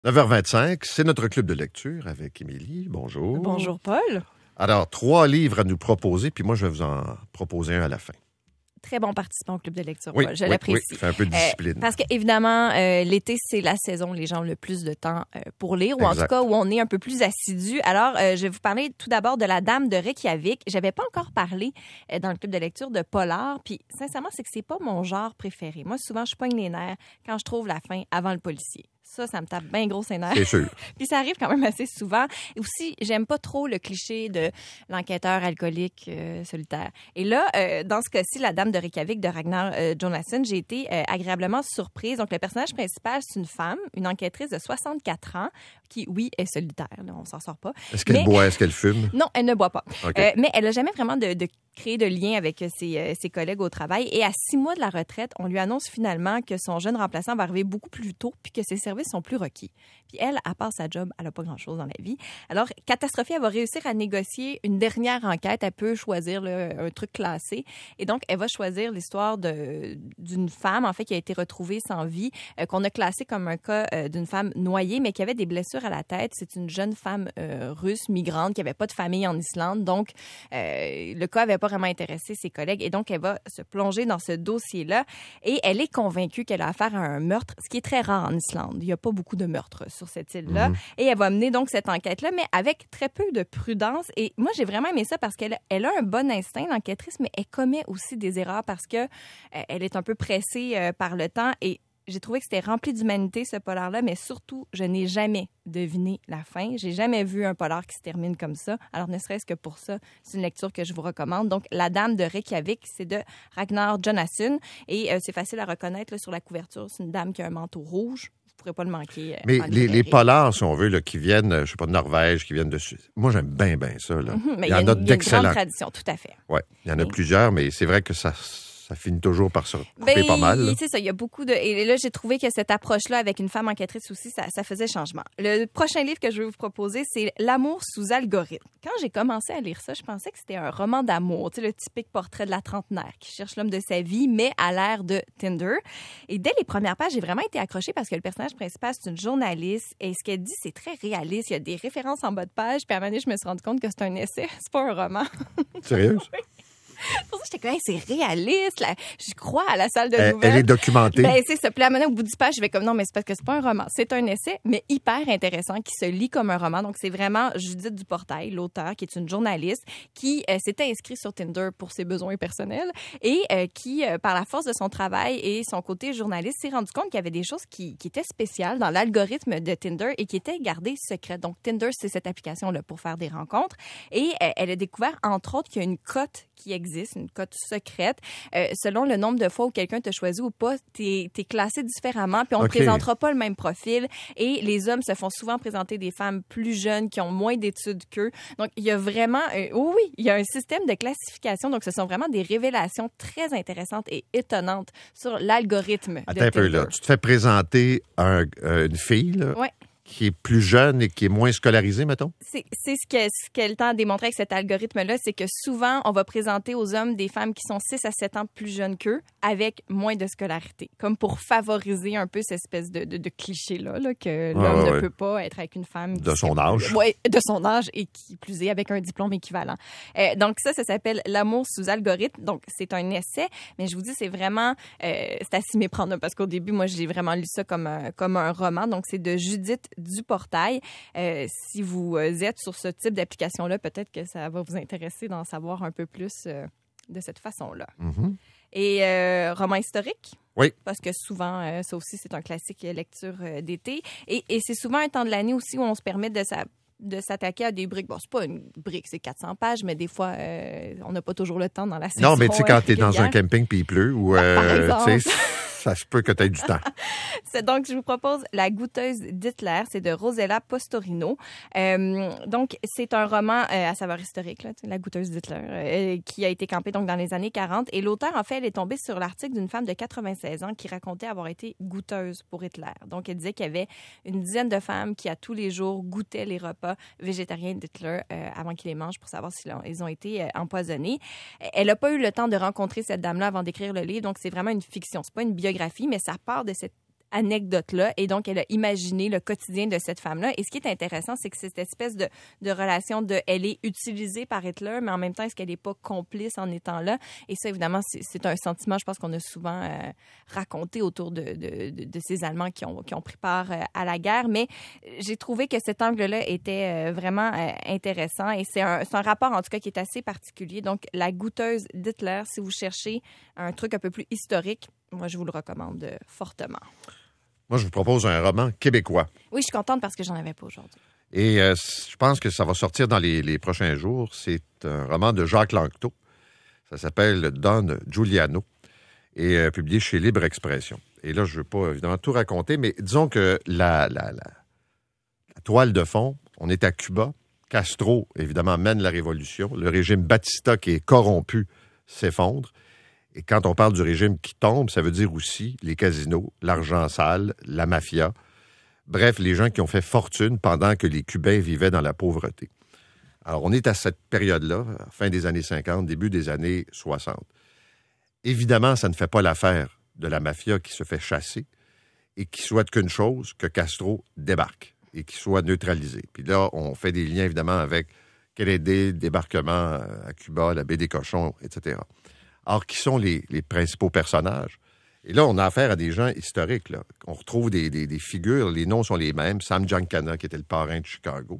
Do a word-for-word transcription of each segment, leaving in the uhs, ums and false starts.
neuf heures vingt-cinq, c'est notre club de lecture avec Émilie. Bonjour. Bonjour, Paul. Alors, trois livres à nous proposer, puis moi, je vais vous en proposer un à la fin. Très bon participant au club de lecture, Oui, Paul. Je oui, l'apprécie. oui, fait un peu de discipline. Euh, parce qu'évidemment, euh, l'été, c'est la saison où les gens ont le plus de temps euh, pour lire, ou en Exact. tout cas où on est un peu plus assidu. Alors, euh, je vais vous parler tout d'abord de La Dame de Reykjavik. J'avais pas encore parlé euh, dans le club de lecture de polar, puis sincèrement, c'est que c'est pas mon genre préféré. Moi, souvent, je pogne les nerfs quand je trouve la fin avant le policier. Ça, ça me tape bien gros ses nerfs. C'est sûr. Puis ça arrive quand même assez souvent. Et aussi, j'aime pas trop le cliché de l'enquêteur alcoolique euh, solitaire. Et là, euh, dans ce cas-ci, La Dame de Reykjavik de Ragnar euh, Jonasson, j'ai été euh, agréablement surprise. Donc, le personnage principal, c'est une femme, une enquêtrice de soixante-quatre ans, qui, oui, est solitaire. Là, on s'en sort pas. Est-ce qu'elle Mais... boit? Est-ce qu'elle fume? Non, elle ne boit pas. Okay. Euh, mais elle a jamais vraiment de, de créé de lien avec ses, euh, ses collègues au travail. Et à six mois de la retraite, on lui annonce finalement que son jeune remplaçant va arriver beaucoup plus tôt puis que ses services sont plus requis. Puis elle, à part sa job, elle n'a pas grand-chose dans la vie. Alors, catastrophée, elle va réussir à négocier une dernière enquête. Elle peut choisir là, un truc classé. Et donc, elle va choisir l'histoire de, d'une femme, en fait, qui a été retrouvée sans vie, euh, qu'on a classé comme un cas euh, d'une femme noyée, mais qui avait des blessures à la tête. C'est une jeune femme euh, russe, migrante, qui n'avait pas de famille en Islande. Donc, euh, le cas avait pas vraiment intéressé ses collègues. Et donc, elle va se plonger dans ce dossier-là. Et elle est convaincue qu'elle a affaire à un meurtre, ce qui est très rare en Islande. Il n'y a pas beaucoup de meurtres sur cette île-là. Mm-hmm. Et elle va mener donc cette enquête-là, mais avec très peu de prudence. Et moi, j'ai vraiment aimé ça parce qu'elle elle a un bon instinct, l'enquêtrice, mais elle commet aussi des erreurs parce que euh, elle est un peu pressée euh, par le temps. Et j'ai trouvé que c'était rempli d'humanité, ce polar-là, mais surtout, je n'ai jamais deviné la fin. J'ai jamais vu un polar qui se termine comme ça. Alors, ne serait-ce que pour ça, c'est une lecture que je vous recommande. Donc, La Dame de Reykjavik, c'est de Ragnar Jonasson. Et euh, c'est facile à reconnaître là, sur la couverture. C'est une dame qui a un manteau rouge. Vous ne pourrez pas le manquer. Euh, Mais les, les polars, si on veut, là, qui viennent, je sais pas, de Norvège, qui viennent de... Moi, j'aime bien, bien ça. Là. Mm-hmm, mais il y, y en a, une, d'excellents. Il y a une grande tradition, tout à fait. Oui, il y en a mais... plusieurs, mais c'est vrai que ça... Ça finit toujours par se couper ben, pas mal. Là. C'est ça, il y a beaucoup de... Et là, j'ai trouvé que cette approche-là avec une femme enquêtrice aussi, ça, ça faisait changement. Le prochain livre que je vais vous proposer, c'est L'amour sous algorithme. Quand j'ai commencé à lire ça, je pensais que c'était un roman d'amour, tu sais, le typique portrait de la trentenaire qui cherche l'homme de sa vie, mais à l'ère de Tinder. Et dès les premières pages, j'ai vraiment été accrochée parce que le personnage principal, c'est une journaliste et ce qu'elle dit, c'est très réaliste. Il y a des références en bas de page, puis à un moment donné, je me suis rendu compte que c'est un essai, c'est pas un roman. Sérieux? Oui. Pour ça, j'étais comme, hey, c'est réaliste. Là. Je crois à la salle de elle, nouvelles. Elle est documentée. Ben, c'est ça. Puis là, maintenant, au bout du page, je vais comme, non, mais c'est parce que c'est pas un roman. C'est un essai, mais hyper intéressant, qui se lit comme un roman. Donc, c'est vraiment Judith Duportail, l'auteur, qui est une journaliste, qui euh, s'était inscrite sur Tinder pour ses besoins personnels et euh, qui, euh, par la force de son travail et son côté journaliste, s'est rendu compte qu'il y avait des choses qui, qui étaient spéciales dans l'algorithme de Tinder et qui étaient gardées secrètes. Donc, Tinder, c'est cette application-là pour faire des rencontres. Et euh, elle a découvert, entre autres, qu'il y a une cote qui existe, une cote secrète. Euh, selon le nombre de fois où quelqu'un t'a choisi ou pas, t'es, t'es classé différemment, puis on ne okay. te présentera pas le même profil. Et les hommes se font souvent présenter des femmes plus jeunes qui ont moins d'études qu'eux. Donc, il y a vraiment... Euh, oh oui, il y a un système de classification. Donc, ce sont vraiment des révélations très intéressantes et étonnantes sur l'algorithme. Attends un peu, là. Tu te fais présenter un, euh, une fille, là? Oui. Qui est plus jeune et qui est moins scolarisée, mettons? C'est, c'est ce, que, ce qu'elle tente à démontrer avec cet algorithme-là, c'est que souvent, on va présenter aux hommes des femmes qui sont six à sept ans plus jeunes qu'eux, avec moins de scolarité, comme pour favoriser un peu cette espèce de, de, de cliché-là, là, que l'homme ah, ouais. ne peut pas être avec une femme... De son âge. Oui, de son âge et qui plus est avec un diplôme équivalent. Euh, donc ça, ça s'appelle L'amour sous algorithme. Donc, c'est un essai, mais je vous dis, c'est vraiment... Euh, c'est à s'y méprendre, parce qu'au début, moi, j'ai vraiment lu ça comme un, comme un roman. Donc, c'est de Judith Duportail. Euh, si vous êtes sur ce type d'application-là, peut-être que ça va vous intéresser d'en savoir un peu plus euh, de cette façon-là. Mm-hmm. Et euh, roman historique? Oui. Parce que souvent, euh, ça aussi, c'est un classique lecture euh, d'été. Et, et c'est souvent un temps de l'année aussi où on se permet de sa... de s'attaquer à des briques. Bon, c'est pas une brique, c'est quatre cents pages, mais des fois, euh, on n'a pas toujours le temps dans la saison. Non, mais tu sais, quand euh, t'es dans un camping puis il pleut, ou euh, tu sais, ça se peut que tu aies du temps. C'est donc, je vous propose La goûteuse d'Hitler, c'est de Rosella Postorino. Euh, donc, c'est un roman euh, à saveur historique, là, La goûteuse d'Hitler, euh, qui a été campé donc dans les années quarante. Et l'auteur, en fait, elle est tombée sur l'article d'une femme de quatre-vingt-seize ans qui racontait avoir été goûteuse pour Hitler. Donc, elle disait qu'il y avait une dizaine de femmes qui, à tous les jours, goûtaient les repas végétariens d'Hitler euh, avant qu'ils les mangent pour savoir s'ils ont, ils ont été euh, empoisonnés. Elle n'a pas eu le temps de rencontrer cette dame-là avant d'écrire le livre, donc c'est vraiment une fiction. C'est pas une biographie, mais ça part de cette anecdote-là. Et donc, elle a imaginé le quotidien de cette femme-là. Et ce qui est intéressant, c'est que c'est cette espèce de, de relation de... Elle est utilisée par Hitler, mais en même temps, est-ce qu'elle n'est pas complice en étant là? Et ça, évidemment, c'est, c'est un sentiment, je pense, qu'on a souvent euh, raconté autour de, de, de, de ces Allemands qui ont, qui ont pris part euh, à la guerre. Mais j'ai trouvé que cet angle-là était euh, vraiment euh, intéressant. Et c'est un, c'est un rapport, en tout cas, qui est assez particulier. Donc, La goûteuse d'Hitler, si vous cherchez un truc un peu plus historique, moi, je vous le recommande euh, fortement. Moi, je vous propose un roman québécois. Oui, je suis contente parce que j'en avais pas aujourd'hui. Et euh, je pense que ça va sortir dans les, les prochains jours. C'est un roman de Jacques Lanctot. Ça s'appelle Don Giuliano et euh, publié chez Libre Expression. Et là, je ne veux pas évidemment tout raconter, mais disons que la, la, la, la toile de fond, on est à Cuba. Castro, évidemment, mène la révolution. Le régime Batista, qui est corrompu, s'effondre. Et quand on parle du régime qui tombe, ça veut dire aussi les casinos, l'argent sale, la mafia. Bref, les gens qui ont fait fortune pendant que les Cubains vivaient dans la pauvreté. Alors, on est à cette période-là, fin des années cinquante, début des années soixante. Évidemment, ça ne fait pas l'affaire de la mafia qui se fait chasser et qui souhaite qu'une chose, que Castro débarque et qu'il soit neutralisé. Puis là, on fait des liens, évidemment, avec Kennedy, débarquement à Cuba, la baie des Cochons, et cetera. Alors, qui sont les, les principaux personnages? Et là, on a affaire à des gens historiques, là. On retrouve des, des, des figures, les noms sont les mêmes. Sam Giancana, qui était le parrain de Chicago.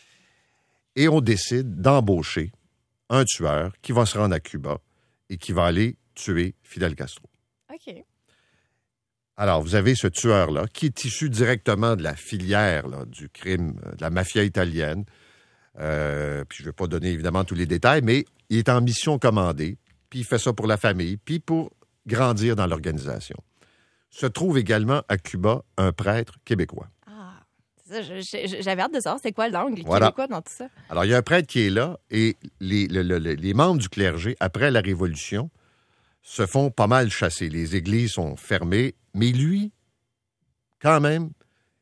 Et on décide d'embaucher un tueur qui va se rendre à Cuba et qui va aller tuer Fidel Castro. OK. Alors, vous avez ce tueur-là, qui est issu directement de la filière là, du crime, de la mafia italienne. Euh, puis je ne vais pas donner, évidemment, tous les détails, mais il est en mission commandée. Puis il fait ça pour la famille, puis pour grandir dans l'organisation. Se trouve également à Cuba un prêtre québécois. Ah, c'est ça, je, je, j'avais hâte de savoir c'est quoi l'angle voilà. québécois dans tout ça. Alors, il y a un prêtre qui est là, et les, le, le, les membres du clergé, après la Révolution, se font pas mal chasser. Les églises sont fermées, mais lui, quand même,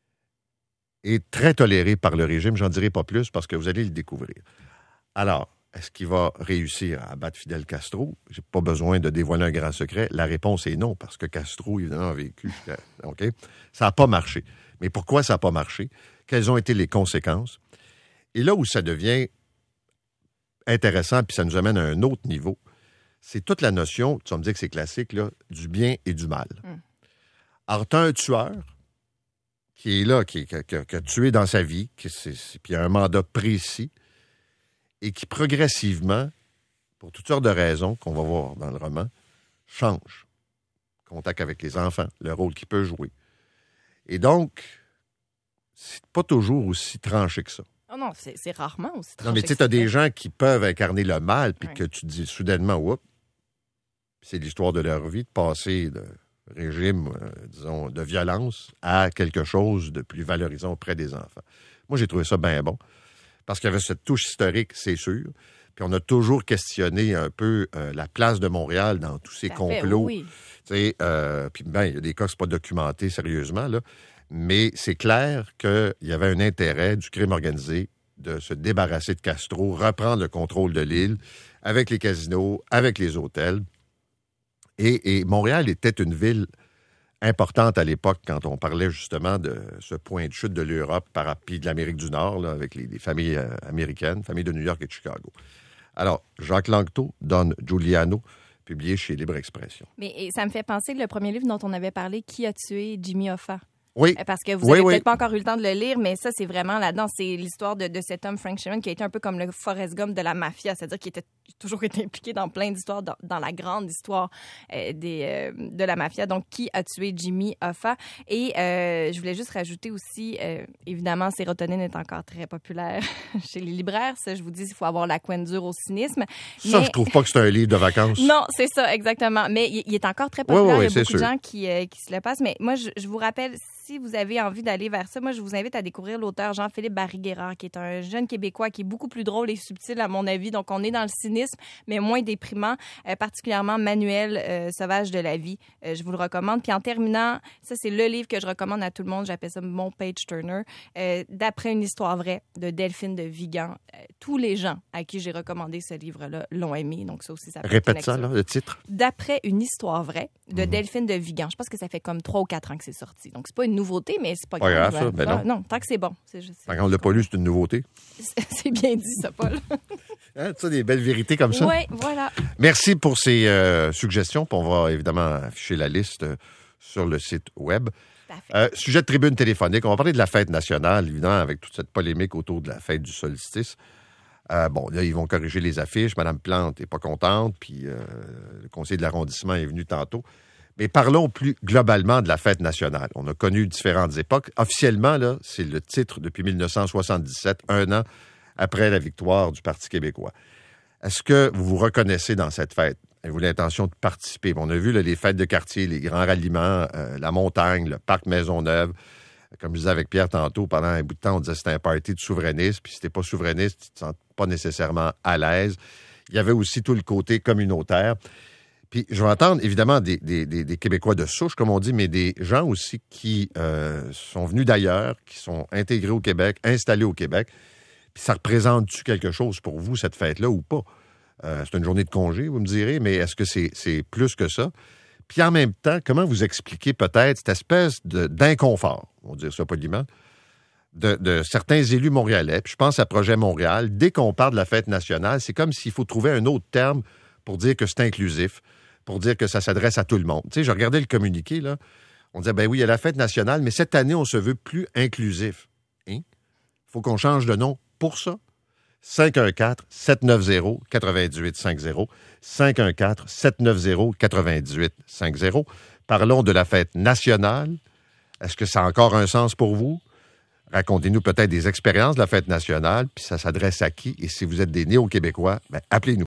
est très toléré par le régime. J'en dirai pas plus parce que vous allez le découvrir. Alors, est-ce qu'il va réussir à abattre Fidel Castro? J'ai pas besoin de dévoiler un grand secret. La réponse est non, parce que Castro, évidemment, a vécu. OK? Ça n'a pas marché. Mais pourquoi ça n'a pas marché? Quelles ont été les conséquences? Et là où ça devient intéressant, puis ça nous amène à un autre niveau, c'est toute la notion, tu vas me dire que c'est classique, là, du bien et du mal. Mm. Alors, tu as un tueur qui est là, qui, qui, qui, qui a tué dans sa vie, qui, c'est, c'est, puis il a un mandat précis, et qui progressivement, pour toutes sortes de raisons qu'on va voir dans le roman, change. Contact avec les enfants, le rôle qu'il peut jouer. Et donc, c'est pas toujours aussi tranché que ça. Oh non, c'est, c'est rarement aussi tranché. Non, mais tu sais, tu as des gens qui peuvent incarner le mal, puis ouais. que tu dis soudainement, oups, c'est l'histoire de leur vie, de passer de régime, euh, disons, de violence à quelque chose de plus valorisant auprès des enfants. Moi, j'ai trouvé ça bien bon. Parce qu'il y avait cette touche historique, c'est sûr. Puis on a toujours questionné un peu euh, la place de Montréal dans tous ces complots. Oui. Tu sais, euh, puis ben, il y a des cas que c'est pas documenté sérieusement, là. Mais c'est clair qu'il y avait un intérêt du crime organisé de se débarrasser de Castro, reprendre le contrôle de l'île avec les casinos, avec les hôtels. Et, et Montréal était une ville importante à l'époque quand on parlait justement de ce point de chute de l'Europe par puis de l'Amérique du Nord, là, avec les, les familles euh, américaines, familles de New York et de Chicago. Alors, Jacques Lanctot, Don Giuliano, publié chez Libre Expression. Mais et ça me fait penser que le premier livre dont on avait parlé, Qui a tué Jimmy Hoffa? Oui. Parce que vous oui, n'avez oui. peut-être pas encore eu le temps de le lire, mais ça, c'est vraiment là-dedans. C'est l'histoire de, de cet homme, Frank Sheeran, qui a été un peu comme le Forrest Gump de la mafia, c'est-à-dire qu'il était toujours été impliqué dans plein d'histoires, dans, dans la grande histoire euh, des, euh, de la mafia. Donc, Qui a tué Jimmy Hoffa? Et euh, je voulais juste rajouter aussi, euh, évidemment, Sérotonine est encore très populaire chez les libraires. Ça, je vous dis, il faut avoir la couenne dure au cynisme. Ça, mais... je trouve pas que c'est un livre de vacances. Non, c'est ça, exactement. Mais il, il est encore très populaire. Oui, oui, oui, il y a beaucoup sûr. de gens qui, euh, qui se le passent. Mais moi, je, je vous rappelle... si vous avez envie d'aller vers ça, moi, je vous invite à découvrir l'auteur Jean-Philippe Barry-Guerrard, qui est un jeune Québécois qui est beaucoup plus drôle et subtil, à mon avis. Donc, on est dans le cynisme, mais moins déprimant, euh, particulièrement Manuel euh, Sauvage de la vie. Euh, je vous le recommande. Puis en terminant, ça, c'est le livre que je recommande à tout le monde. J'appelle ça mon page-turner. Euh, d'après une histoire vraie de Delphine de Vigan. Euh, tous les gens à qui j'ai recommandé ce livre-là l'ont aimé. Donc, ça aussi, ça peut Répète ça, là, le titre. D'après une histoire vraie de mmh. Delphine de Vigan. Je pense que ça fait comme trois ou quatre ans que c'est sorti. Donc, c'est pas une nouveauté, mais c'est pas grave. grave. Grave ça, ben non. non, tant que c'est bon. C'est juste, Quand on l'a pas lu, c'est une nouveauté. C'est bien dit, ça, Paul. Hein, tu sais, des belles vérités comme ça. Oui, voilà. Merci pour ces euh, suggestions. Puis on va évidemment afficher la liste euh, sur le site web. Euh, sujet de tribune téléphonique. On va parler de la fête nationale, évidemment, avec toute cette polémique autour de la fête du solstice. Euh, bon, là, ils vont corriger les affiches. Mme Plante n'est pas contente, puis euh, le conseiller de l'arrondissement est venu tantôt. Mais parlons plus globalement de la fête nationale. On a connu différentes époques. Officiellement, là, c'est le titre depuis mille neuf cent soixante-dix-sept, un an après la victoire du Parti québécois. Est-ce que vous vous reconnaissez dans cette fête? Avez-vous l'intention de participer? On a vu là, les fêtes de quartier, les grands ralliements, euh, la montagne, le parc Maisonneuve. Comme je disais avec Pierre tantôt, pendant un bout de temps, on disait que c'était un party de souverainistes. Puis si t'es pas souverainiste, tu te sens pas nécessairement à l'aise. Il y avait aussi tout le côté communautaire. Puis je vais entendre évidemment des, des, des, des Québécois de souche, comme on dit, mais des gens aussi qui euh, sont venus d'ailleurs, qui sont intégrés au Québec, installés au Québec. Puis ça représente-tu quelque chose pour vous, cette fête-là, ou pas? Euh, c'est une journée de congé, vous me direz, mais est-ce que c'est, c'est plus que ça? Puis en même temps, comment vous expliquez peut-être cette espèce de, d'inconfort, on va dire ça poliment, de, de certains élus montréalais, puis je pense à Projet Montréal, dès qu'on parle de la fête nationale, c'est comme s'il faut trouver un autre terme pour dire que c'est inclusif, pour dire que ça s'adresse à tout le monde. Tu sais, je regardais le communiqué, là, on disait, ben oui, il y a la fête nationale, mais cette année, on se veut plus inclusif. Hein? Il faut qu'on change de nom pour ça. cinq un quatre, sept neuf zéro, neuf huit cinq zéro. cinq un quatre, sept neuf zéro, neuf huit cinq zéro. Parlons de la fête nationale. Est-ce que ça a encore un sens pour vous? Racontez-nous peut-être des expériences de la fête nationale, puis ça s'adresse à qui? Et si vous êtes des néo-québécois, ben appelez-nous.